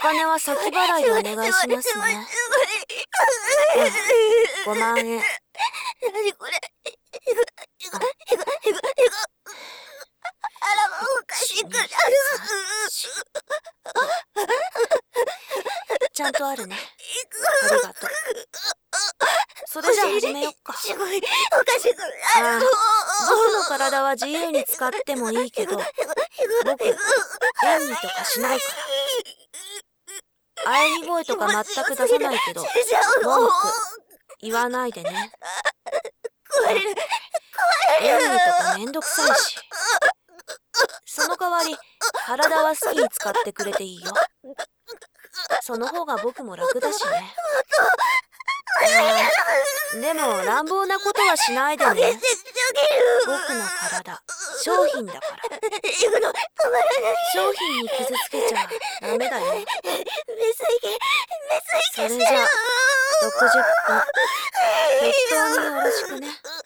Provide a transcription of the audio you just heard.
金は先払いでお願いしますね。5万円。 何これ。腹がおかしくなる。 ちゃんとあるね。ありがとう。それじゃあ始めよっか。 すごいおかしくなる。 僕の体は自由に使ってもいいけど、僕演技とかしないから。喘ぎ声とか全く出さないけど、文句言わないでね。演技とかめんどくさいし。その代わり体は好きに使ってくれていいよ。その方が僕も楽だしね。でも乱暴なことはしないでね。僕の体商品だから。商品に傷つけちゃダメだよ。それじゃあ60分適当によろしくね。